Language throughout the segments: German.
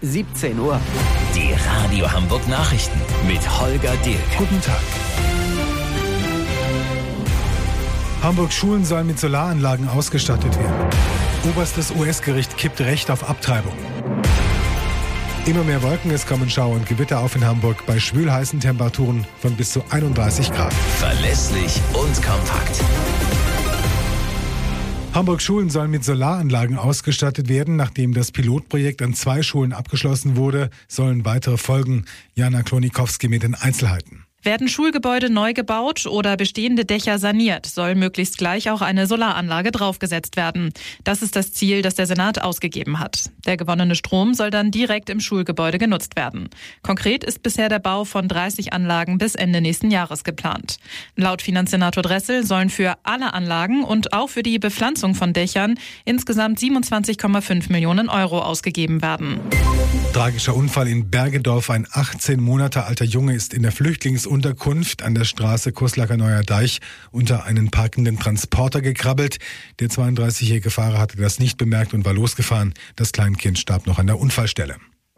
17 Uhr. Die Radio Hamburg Nachrichten mit Holger Dilk. Guten Tag. Hamburgs Schulen sollen mit Solaranlagen ausgestattet werden. Oberstes US-Gericht kippt Recht auf Abtreibung. Immer mehr Wolken, es kommen Schauer und Gewitter auf in Hamburg bei schwülheißen Temperaturen von bis zu 31 Grad. Verlässlich und kompakt. Hamburgs Schulen sollen mit Solaranlagen ausgestattet werden. Nachdem das Pilotprojekt an 2 Schulen abgeschlossen wurde, sollen weitere folgen. Jana Klonikowski mit den Einzelheiten. Werden Schulgebäude neu gebaut oder bestehende Dächer saniert, soll möglichst gleich auch eine Solaranlage draufgesetzt werden. Das ist das Ziel, das der Senat ausgegeben hat. Der gewonnene Strom soll dann direkt im Schulgebäude genutzt werden. Konkret ist bisher der Bau von 30 Anlagen bis Ende nächsten Jahres geplant. Laut Finanzsenator Dressel sollen für alle Anlagen und auch für die Bepflanzung von Dächern insgesamt 27,5 Millionen Euro ausgegeben werden. Tragischer Unfall in Bergedorf. Ein 18 Monate alter Junge ist in der Flüchtlingsunterkunft an der Straße Kuslacker Neuer Deich unter einen parkenden Transporter gekrabbelt. Der 32-jährige Fahrer hatte das nicht bemerkt und war losgefahren. Das Kleinkind starb noch an der Unfallstelle.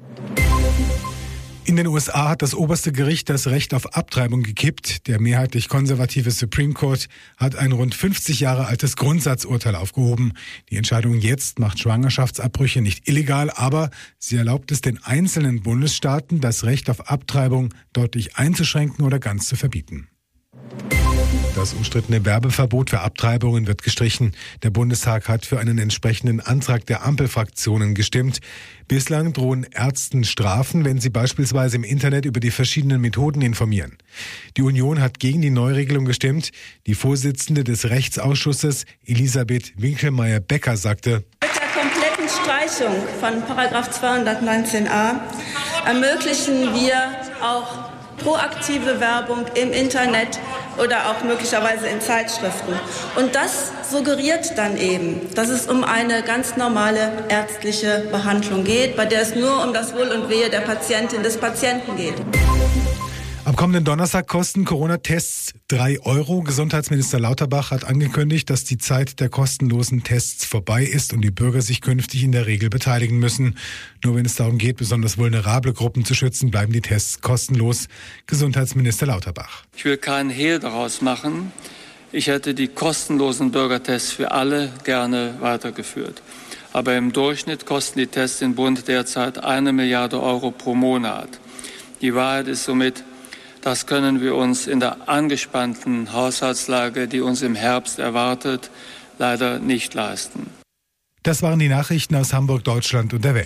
In den USA hat das oberste Gericht das Recht auf Abtreibung gekippt. Der mehrheitlich konservative Supreme Court hat ein rund 50 Jahre altes Grundsatzurteil aufgehoben. Die Entscheidung jetzt macht Schwangerschaftsabbrüche nicht illegal, aber sie erlaubt es den einzelnen Bundesstaaten, das Recht auf Abtreibung deutlich einzuschränken oder ganz zu verbieten. Das umstrittene Werbeverbot für Abtreibungen wird gestrichen. Der Bundestag hat für einen entsprechenden Antrag der Ampelfraktionen gestimmt. Bislang drohen Ärzten Strafen, wenn sie beispielsweise im Internet über die verschiedenen Methoden informieren. Die Union hat gegen die Neuregelung gestimmt. Die Vorsitzende des Rechtsausschusses, Elisabeth Winkelmeier-Becker, sagte: Mit der kompletten Streichung von § 219a ermöglichen wir auch proaktive Werbung im Internet oder auch möglicherweise in Zeitschriften. Und das suggeriert dann eben, dass es um eine ganz normale ärztliche Behandlung geht, bei der es nur um das Wohl und Wehe der Patientin, des Patienten geht. Am kommenden Donnerstag kosten Corona-Tests 3 Euro. Gesundheitsminister Lauterbach hat angekündigt, dass die Zeit der kostenlosen Tests vorbei ist und die Bürger sich künftig in der Regel beteiligen müssen. Nur wenn es darum geht, besonders vulnerable Gruppen zu schützen, bleiben die Tests kostenlos. Gesundheitsminister Lauterbach: Ich will keinen Hehl daraus machen. Ich hätte die kostenlosen Bürgertests für alle gerne weitergeführt. Aber im Durchschnitt kosten die Tests im Bund derzeit 1 Milliarde Euro pro Monat. Die Wahrheit ist somit, das können wir uns in der angespannten Haushaltslage, die uns im Herbst erwartet, leider nicht leisten. Das waren die Nachrichten aus Hamburg, Deutschland und der Welt.